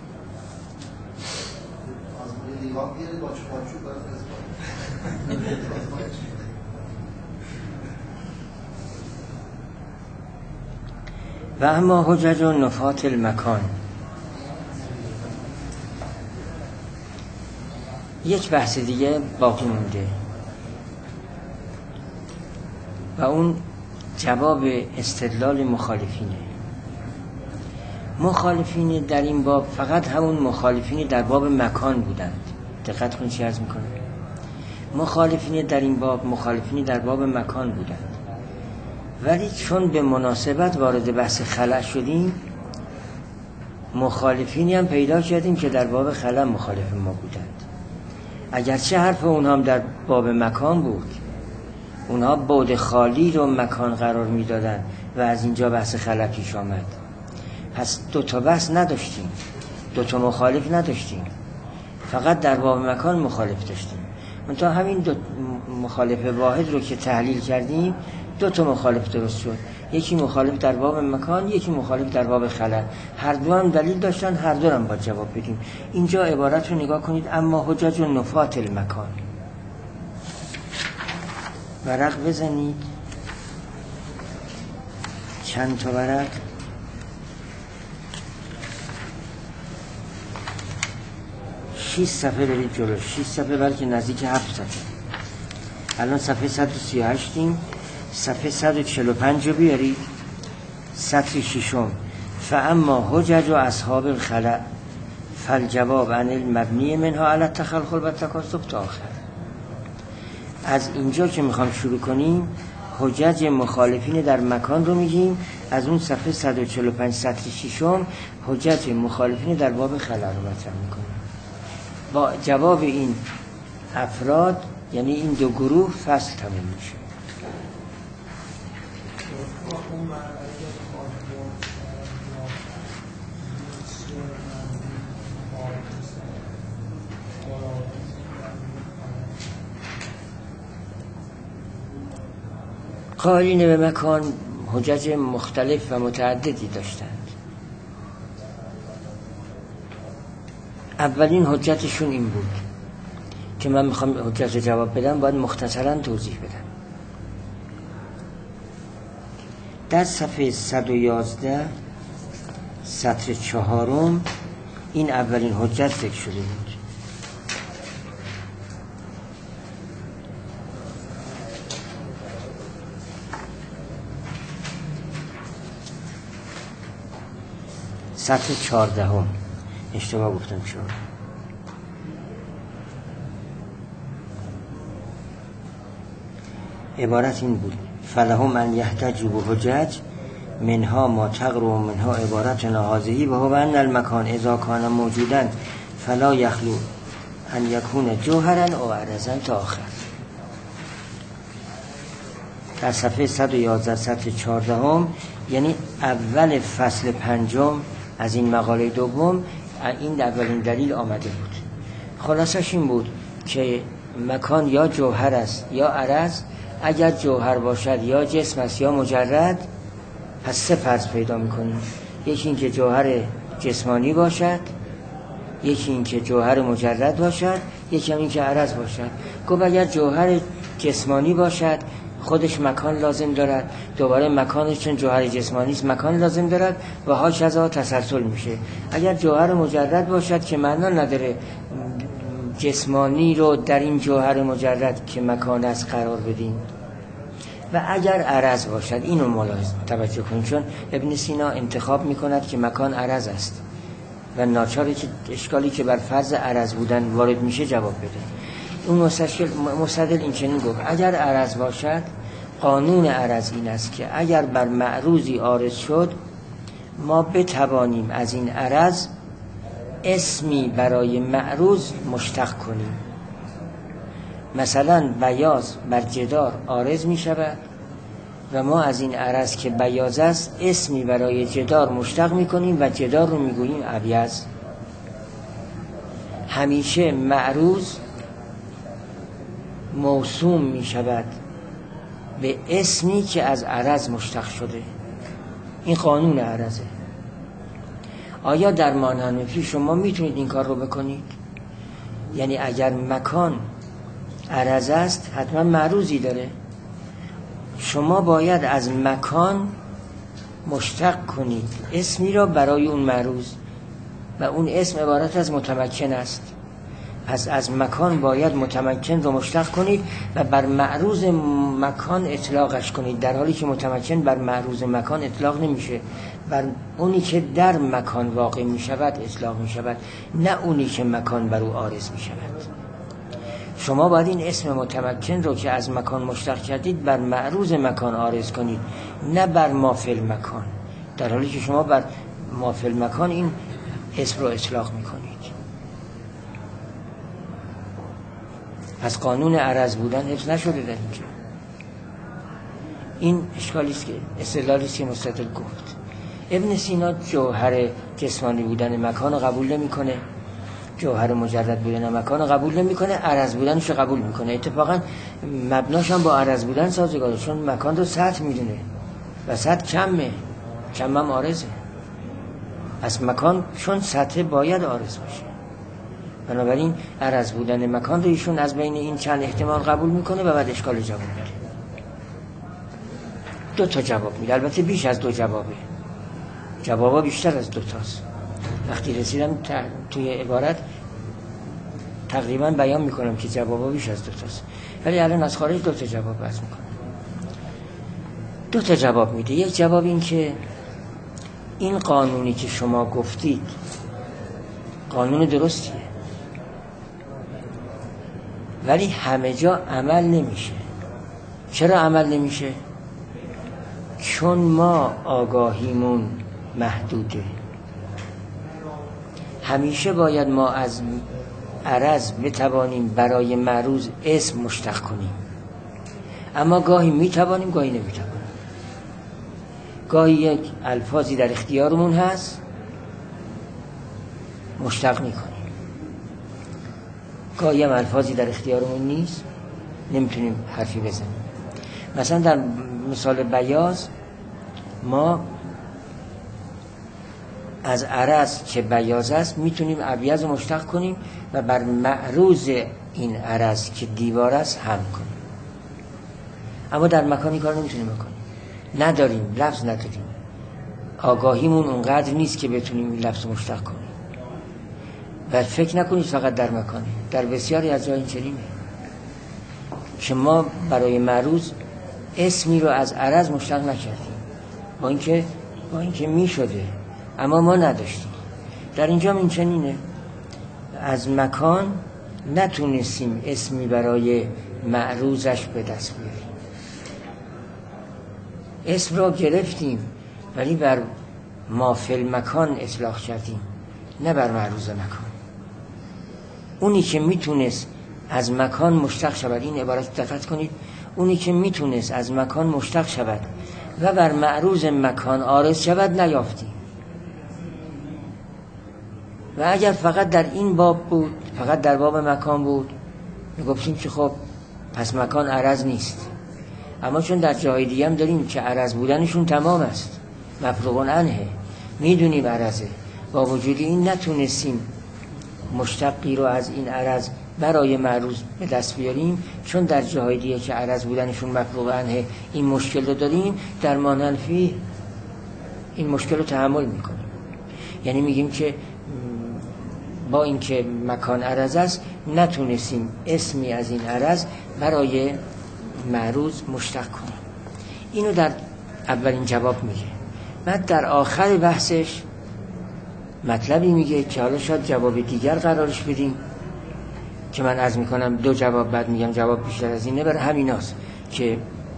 و اما حجج و نفات المکان، یک بحث دیگه باقی مونده و اون جواب استدلال مخالفینه. مخالفین در این باب فقط همون مخالفین در باب مکان بودند. دقت کنید چی عرض میکنه. مخالفین در این باب مخالفین در باب مکان بودند، ولی چون به مناسبت وارد بحث خلأ شدیم مخالفینی هم پیدا کردیم که در باب خلأ مخالف ما بودند. اگرچه حرف اونها هم در باب مکان بود، اونها بعد خالی رو مکان قرار میدادن و از اینجا بحث خلأ پیش آمد. پس دو تا بحث نداشتیم، دو تا مخالف نداشتیم، فقط در باب مکان مخالف داشتیم. منتها همین دو مخالف واحد رو که تحلیل کردیم دو تا مخالف درست شد. یکی مخالف در باب مکان، یکی مخالف در باب خلأ. هر دو هم دلیل داشتن، هر دو هم باید جواب بدیم. اینجا عبارت رو نگاه کنید. اما حجج و نفات المکان، ورق بزنید. چند تا ورق؟ شش صفحه برید جلو. شش صفحه بلکه نزدیک هفت صفحه. الان صفحه صد و سی و هشتیم. صفحه صد و چهل و پنج رو بیارید. سطر ششم. فاما حجج و اصحاب الخلأ فالجواب عن المبنی منها علی التخلخل و التکاثف تا آخر. از اینجا که میخوام شروع کنیم حجج مخالفین در مکان رو میگیم. از اون صفحه صد و چهل و پنج سطر ششم حجج مخالفین در باب خلأ رو مطرح میکنیم. با جواب این افراد یعنی این دو گروه فصل تموم میشه. قائلین به مکان حجج مختلف و متعددی داشتند. اولین حجتشون این بود که من میخوام حجت جواب بدم باید مختصراً توضیح بدم. در صفحه صد و یازده سطر چهارم این اولین حجت ذکر شده بود. سطر چهاردهم اشتباه گفتم چهار. عبارت این بود فلهم ان یحتجوا بحجج منها ما تقر و منها عبارتنا هذه و هو ان المکان اذا کان موجودا فلا یخلو ان یکون جوهرا او عرضا تا آخر. در صفحه صد و یازده سطر چهاردهم یعنی اول فصل پنجم از این مقاله دوم این اولین دلیل آمده بود. خلاصش این بود که مکان یا جوهر است یا عرض، اگر جوهر باشد یا جسم است یا مجرد، پس سه فرض پیدا میکنیم. یکی این که جوهر جسمانی باشد، یکی این که جوهر مجرد باشد، یکی هم این که عرض باشد. گفت اگر جوهر جسمانی باشد خودش مکان لازم دارد، دوباره مکانش چون جوهر جسمانی است مکان لازم دارد و هاکذا تسلسل میشه. اگر جوهر مجرد باشد که معنا نداره جسمانی رو در این جوهر مجرد که مکان است قرار بدیم. و اگر عرض باشد، اینو ملاحظه توجه کنید، چون ابن سینا انتخاب میکند که مکان عرض است و ناچاره که اشکالی که بر فرض عرض بودن وارد میشه جواب بده. اون مستشکل مستدل این چنین گفت اگر عرض باشد، قانون عرض این است که اگر بر معروضی عارض شد، ما بتوانیم از این عرض اسمی برای معروض مشتق کنیم. مثلا بیاض بر جدار عارض می شود و ما از این عرض که بیاض است اسمی برای جدار مشتق می کنیم و جدار رو می گوییم ابیض. همیشه معروض موسوم می شود به اسمی که از عرض مشتق شده. این قانون عرضه. آیا در مانحنفی شما میتونید این کار رو بکنید؟ یعنی اگر مکان عرض است حتما معروضی داره، شما باید از مکان مشتق کنید اسمی را برای اون معروض و اون اسم عبارت از متمکن است. پس از مکان باید متمکن رو مشتق کنید و بر معروض مکان اطلاقش کنید، در حالی که متمکن بر معروض مکان اطلاق نمیشه، بر اونی که در مکان واقع می شود اطلاق می شود، نه اونی که مکان بر او عارض می شود. شما باید این اسم متمکن رو که از مکان مشتق کردید بر معروض مکان عارض کنید، نه بر مافل مکان، در حالی که شما بر مافل مکان این اسم رو اطلاق می کنید. پس قانون عرض بودن حفظ نشده در اینجا. این اشکالی است که استدلالی است که مستدل گفت. ابن سینا جوهر جسمانی بودن مکان رو قبول نمی‌کنه، جوهر مجرد بودن مکان رو قبول نمی‌کنه، عرض بودنش رو قبول می‌کنه. اتفاقا مبناش هم با عرض بودن سازگاره، چون مکان رو سطح میدونه و سطح کمه، کم هم عارضه. از مکان چون سطح باید عارض باشه، بنابراین عرض بودن مکان رو ایشون از بین این چند احتمال قبول میکنه و بعد اشکال جواب میده. دو تا جواب میده، البته بیش از دو جوابه، جوابا بیشتر از دو تاست. وقتی رسیدم توی عبارت تقریبا بیان میکنم که جوابا بیش از دو تاست، ولی الان از خارج دو تا جواب بحث میکنم. دو تا جواب میده. یک جواب این که این قانونی که شما گفتید قانون درستیه، ولی همه جا عمل نمیشه. چرا عمل نمیشه؟ چون ما آگاهیمون محدوده. همیشه باید ما از عرض بتوانیم برای معروض اسم مشتق کنیم، اما گاهی میتوانیم گاهی نمیتوانیم. گاهی یک الفاظی در اختیارمون هست مشتق میکنیم، گاهی هم الفاظی در اختیارمون نیست نمیتونیم حرفی بزنیم. مثلا در مثال بیاض ما از عرض که بیاض است میتونیم ابیض مشتق کنیم و بر معروض این عرض که دیوار است هم کنیم، اما در مکانی کار نمیتونیم بکنیم، نداریم، لفظ نداریم، آگاهیمون اونقدر نیست که بتونیم این لفظ مشتق کنیم. و فکر نکنید فقط در مکانه، در بسیاری از جای این چنینه که ما برای معروض اسمی رو از عرض مشتق نکردیم، با اینکه با اینکه می شده اما ما نداشتیم. در اینجا این چنینه، از مکان نتونستیم اسمی برای معروضش به دست بیاریم، اسم را گرفتیم ولی بر مافل مکان اطلاق کردیم، نه بر معروض مکان. اونی که میتونست از مکان مشتق شود، این عبارت دقت کنید، اونی که میتونست از مکان مشتق شود و بر معروض مکان عارض شود نیافتیم. و اگر فقط در این باب بود، فقط در باب مکان بود، میگفتیم که خب پس مکان عرض نیست. اما چون در جای دیگه هم داریم که عرض بودنشون تمام است، مفروغ عنه، میدونیم عرضه، با وجود این نتونستیم مشتقی رو از این عرض برای معروض به دست بیاریم، چون در جای دیگه که عرض بودنشون مفروغ عنه این مشکل رو داریم، در مانلفی این مشکل رو تحمل میکنیم. یعنی میگیم که با اینکه مکان عرض است نتونستیم اسمی از این عرض برای معروض مشتق کنیم. اینو در اولین جواب میگه. بعد در آخر بحثش مطلبی میگه که حالا شاید جواب دیگر قرارش بدیم، که من عرض میکنم دو جواب، بعد میگم جواب بیشتر از اینه. برای همین هست که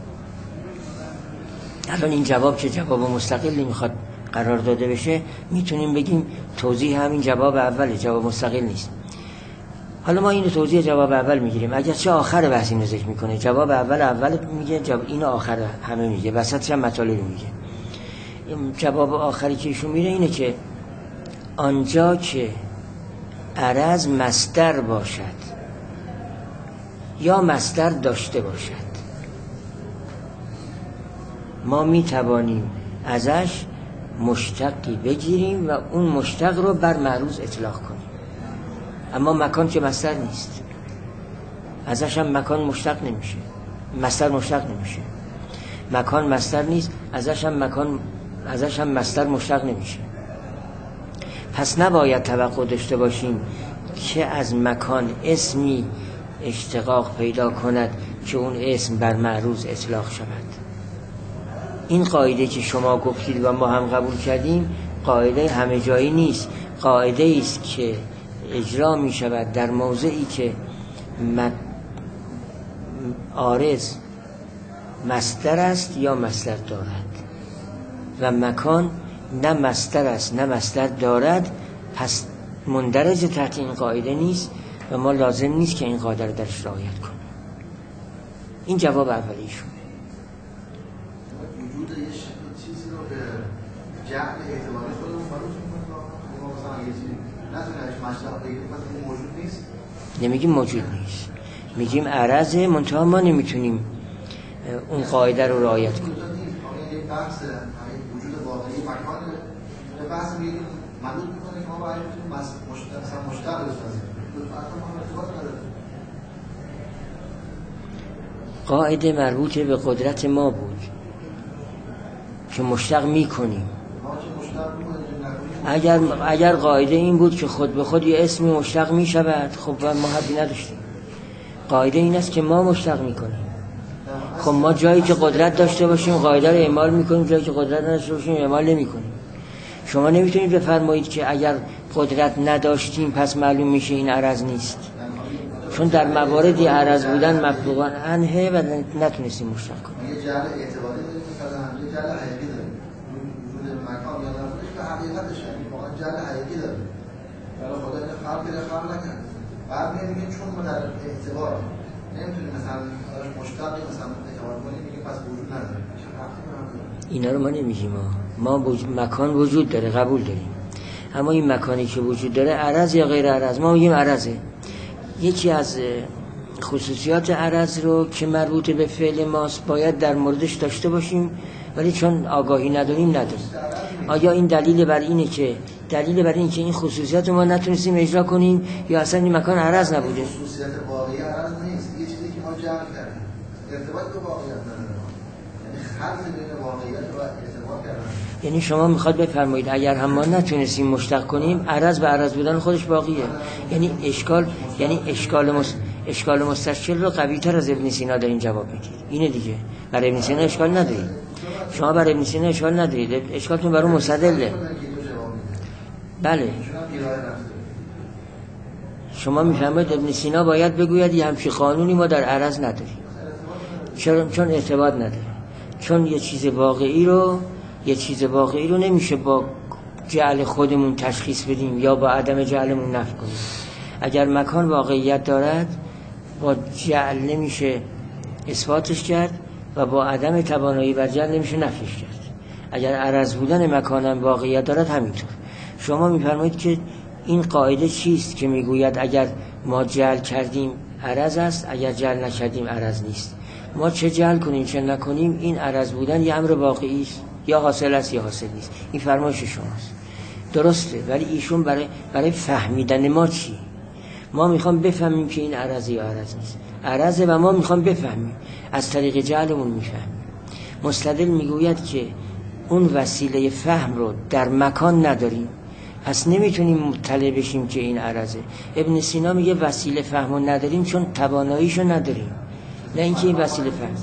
الان این جواب که جواب مستقلی میخواد قرار داده بشه، میتونیم بگیم توضیح همین جواب اوله، جواب مستقل نیست. حالا ما اینو توضیح جواب اول میگیریم، اگرچه آخر بحث اینو ذکر میکنه. جواب اول اول میگه، جواب اینو آخر همه میگه، وسطش هم مطالب میگه. جواب آخری که ایشون میره اینه که آنجا که عرض مصدر باشد یا مصدر داشته باشد، ما میتوانیم ازش مشتقی بگیریم و اون مشتق رو بر معروض اطلاق کنیم. اما مکان که مصدر نیست، ازش هم مکان مشتق نمیشه، مصدر مشتق نمیشه. مکان مصدر نیست، ازش هم مکان ازش هم مصدر مشتق نمیشه. پس نباید توقع داشته باشیم که از مکان اسمی اشتقاق پیدا کند که اون اسم بر معروض اطلاق شود. این قاعده که شما گفتید و ما هم قبول کردیم قاعده همه جایی نیست، قاعده است که اجرا می شود در موضعی که عارض مصدر است یا مصدر دارد و مکان نه مصدر است نه مصدر دارد، پس مندرج تحت این قاعده نیست و ما لازم نیست که این قاعده رو درش رعایت کنیم. این جواب اولیشون.
وجود یه چیزی رو به جهت اعتباری خودمون فرض می‌کنیم، ما مثلا یه چیزی نتونیم مشتق بگیریم، پس این موجود نیست.
نمیگیم موجود نیست، میگیم عرض، منتها ما نمیتونیم اون قاعده رو رعایت کنیم.
این بحث وجود واقعی مکان به بحث میگیم منوط می‌کنه که ما باید بتونیم مثلا مشتق بسازیم.
قاعده مربوط به قدرت ما بود که مشتق میکنیم. اگر اگر قاعده این بود که خود به خود یه اسمی مشتق میشود، خب ما حدی نداشتیم. قاعده این است که ما مشتق میکنیم. خب ما جایی که قدرت داشته باشیم قاعده رو اعمال میکنیم، جایی که قدرت نداشته باشیم اعمال نمیکنیم. شما نمیتونید بفرمایید که اگر قدرت نداشتیم پس معلوم میشه این عرض نیست، چون در مواردی عرض بودن مفروغ عنه و نتونستیم مشتق کنیم.
یه جعل اعتباری داریم که مثلا یه جعل حقیقی داریم. وجود مکان یا نبودش به حقیقتش، یعنی واقعا جعل حقیقی داریم. برای خدا این خلق رو خلق نکرد. بعد میگیم چون ما در اعتبار نمیتونیم مثلا مشتقی مثلا اعتبار کنیم، میگیم پس وجود نداره.
اینا رو ما نمیگیم. ما مکان وجود داره، قبول داریم. اما این مکانی که وجود داره عرض یا غیر عرض، ما میگیم عرضه. یکی از خصوصیات عرض رو که مربوط به فعل ماست باید در موردش داشته باشیم، ولی چون آگاهی نداریم نداریم. آیا این دلیل بر اینه که دلیل بر اینه که این خصوصیات رو ما نتونستیم اجرا کنیم یا اصلا این مکان عرض نبوده؟
خصوصیت واقعی عرض نیست، یه چیزی که ما جمع کردیم، ارتباط به واقعیت نداره. یعنی خلط بین واقعیت و ارتباط کردن.
یعنی شما میخواد بفرمایید اگر هم ما نتونستیم مشتق کنیم، عرض به عرض بودن خودش باقیه. یعنی اشکال یعنی اشکال مس... اشکال مستشکل رو قوی‌تر از ابن سینا دارین جواب میدید. اینه دیگه. برای ابن سینا اشکال ندارید. شما برای ابن سینا اشکال ندارید. اشکالتون برای مستدله. بله. شما میفهمید ابن سینا باید بگوید یه همچین قانونی ما در عرض نداریم. چون چون ارتباط نداره. چون یه چیز واقعی رو یه چیز واقعی رو نمیشه با جعل خودمون تشخیص بدیم یا با عدم جعلمون نفی کنیم. اگر مکان واقعیت دارد با جعل نمیشه اثباتش کرد و با عدم توانایی بر جعل نمیشه نفیش کرد. اگر عرض بودن مکانم واقعیت دارد همینطور. شما میفرمایید که این قاعده چیست که میگوید اگر ما جعل کردیم عرض است، اگر جعل نکردیم عرض نیست. ما چه جعل کنیم چه نکنیم این عرض بودن یه امر واقعی است، یا حاصل است یا حاصل نیست. این فرمایش شماست، درسته. ولی ایشون برای برای فهمیدن ما چی؟ ما میخوام بفهمیم که این عرضه یا عرض نیست. عرضه و ما میخوام بفهمیم، از طریق جعلمون میفهمیم. مستدل میگوید که اون وسیله فهم رو در مکان نداریم، پس نمیتونیم مطلع بشیم که این عرضه. ابن سینا میگه وسیله فهم رو نداریم چون تواناییشو نداریم، نه اینکه این وسیله فهم.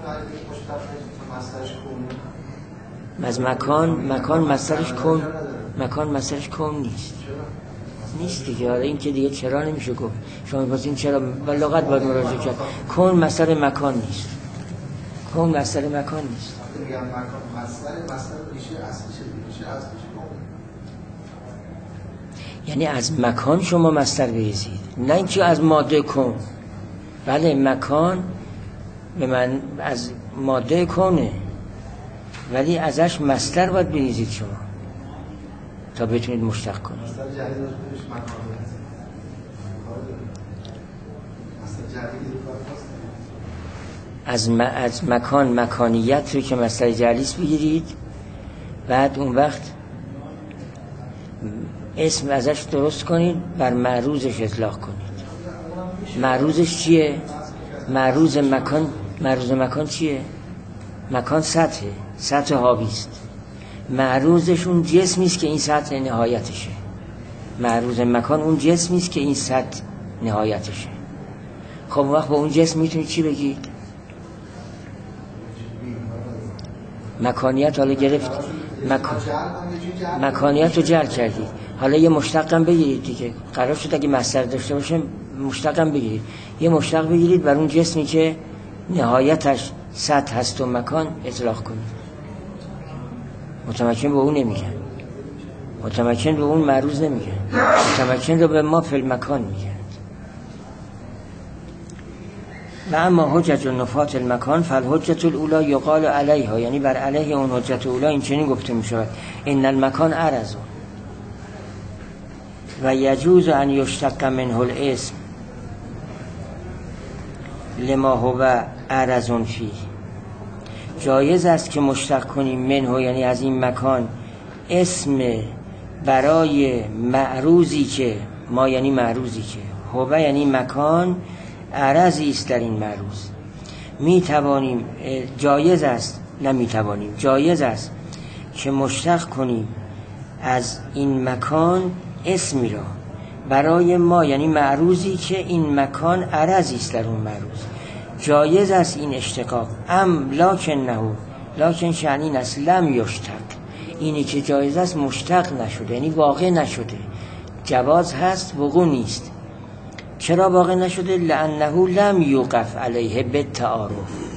از مکان مکان مصدرش کن، مکان مصدرش کن نیست. نیست دیگه. حالا این که دیگه چرا نمیشه گفت. شما می‌پرسین چرا، با لغت باید مراجعه کرد. کن مصدر مکان نیست. کن مصدر مکان نیست.
میگم مکان مصدر مصدر ریشه اصلیشه ریشه اصلیشه
یعنی از مکان شما مصدر بریزید، نه اینکه از ماده کن. بله مکان به من از ماده کنه، ولی ازش مصدر باید بریزید شما تا بتونید مشتق کنید.
مصدر جدید روش مکان هست. مصدر جدید
از, م... از مکان مکانیت رو که مصدر جلیس بگیرید، بعد اون وقت اسم ازش درست کنید، بر معروضش اطلاق کنید. معروضش چیه؟ معروض مکان معروض مکان چیه؟ مکان سطحه، سطح حاویست. معروضش اون جسمی است که این سطح نهایتشه. معروض مکان اون جسمی است که این سطح نهایتشه. خب اون وقت با اون جسم میتونید چی بگید؟ مکانیت. حالا گرفت مکان مکانیت رو جعل کردید، حالا یه مشتقم بگیرید دیگه. قرار شد اگه مصدر داشته باشه مشتقم بگیرید. یه مشتق بگیرید بر اون جسمی که نهایتش سطح هست و مکان اطلاق کنید. متمکن به اون نمیگن، متمکن به اون معروض نمیگن، متمکن رو به ما فی المکان میگن. و اما حجت نفات المکان فالحجت الاولی یقال علیها، یعنی بر علیه اون حجت اولی این چنین گفته می شود ان المکان عرض و یجوز ان یشتق منه الاسم لما هو عرض فیه. جایز است که مشتق کنیم منه، یعنی از این مکان، اسم برای معروضی که ما، یعنی معروضی که هو یعنی مکان، عرضی است در این معروض. می توانیم، جایز است، نمی توانیم، جایز است که مشتق کنیم از این مکان اسمی را برای ما، یعنی معروضی که این مکان عرضی است در اون معروض. جایز است این اشتقاق. ام لکن نهو، لکن شعنی است لم یشتق، اینی که جایز است مشتق نشده، یعنی واقع نشده. جواز هست، وقوع نیست. چرا واقع نشده؟ لانه لم یوقف علیه بالتعارف،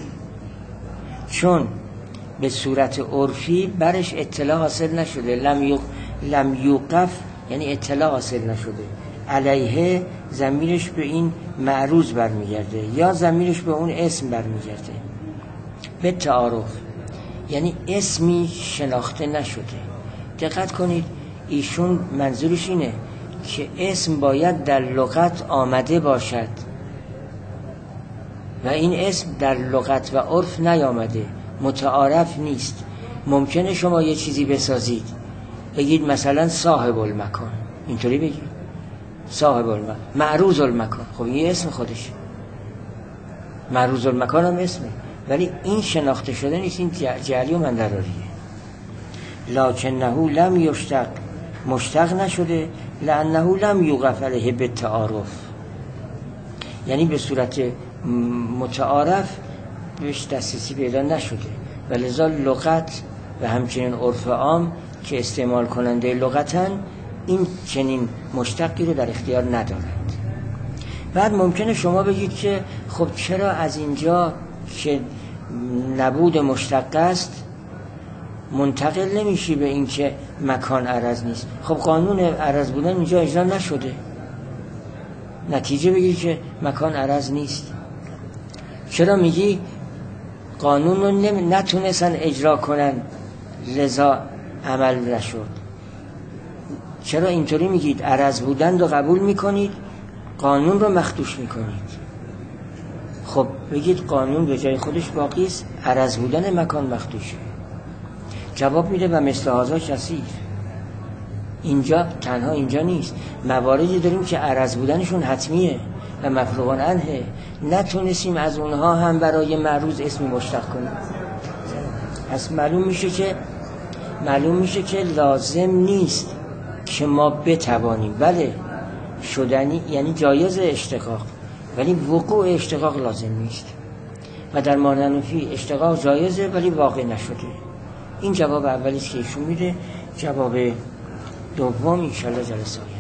چون به صورت عرفی برش اطلاع حاصل نشده. لم یوق... لم یوقف یعنی اطلاع حاصل نشده. علیه ضمیرش به این معروض برمیگرده یا ضمیرش به اون اسم برمیگرده. بالتعارف یعنی اسمی شناخته نشده. دقت کنید، ایشون منظورش اینه که اسم باید در لغت آمده باشد و این اسم در لغت و عرف نیامده، متعارف نیست. ممکنه شما یه چیزی بسازید، بگید مثلا صاحب المکان، اینطوری بگید صاحب المکان، معروض المکان، خب این اسم خودش، معروض المکان هم اسمه، ولی این شناخته شده نیست، این جعلی و منضراریه. لکنه لم یشتق، مشتق نشده، لانه لم یوقف علیه بالتعارف، یعنی به صورت متعارف بهش دسترسی پیدا نشده و لذا لغت و همچنین عرف عام که استعمال کننده لغتن این چنین مشتقی رو در اختیار ندارند. بعد ممکنه شما بگید که خب چرا از اینجا که نبود مشتق است منتقل نمیشی به این که مکان عرض نیست؟ خب قانون عرض بودن اینجا اجرا نشده، نتیجه بگی که مکان عرض نیست. چرا میگی قانون رو نم... نتونستن اجرا کنن لذا عمل نشد؟ چرا اینطوری میگید؟ عرض بودن رو قبول میکنید، قانون رو مخدوش میکنید. خب بگید قانون به جای خودش باقی است، عرض بودن مکان مخدوشه. جواب میده و مثل هذا کثیر. اینجا تنها اینجا نیست، مواردی داریم که عرض بودنشون حتمیه و مفروغ عنه، نتونستیم از اونها هم برای معروض اسمی مشتق کنیم. پس معلوم میشه که معلوم میشه که لازم نیست که ما بتوانیم، بله شدنی یعنی جایز اشتقاق، ولی وقوع اشتقاق لازم نیست. و در ماننفی اشتقاق جایزه ولی واقع نشده. این جواب اولی است که ایشون میده. جواب دوم انشالله جلسه آینده.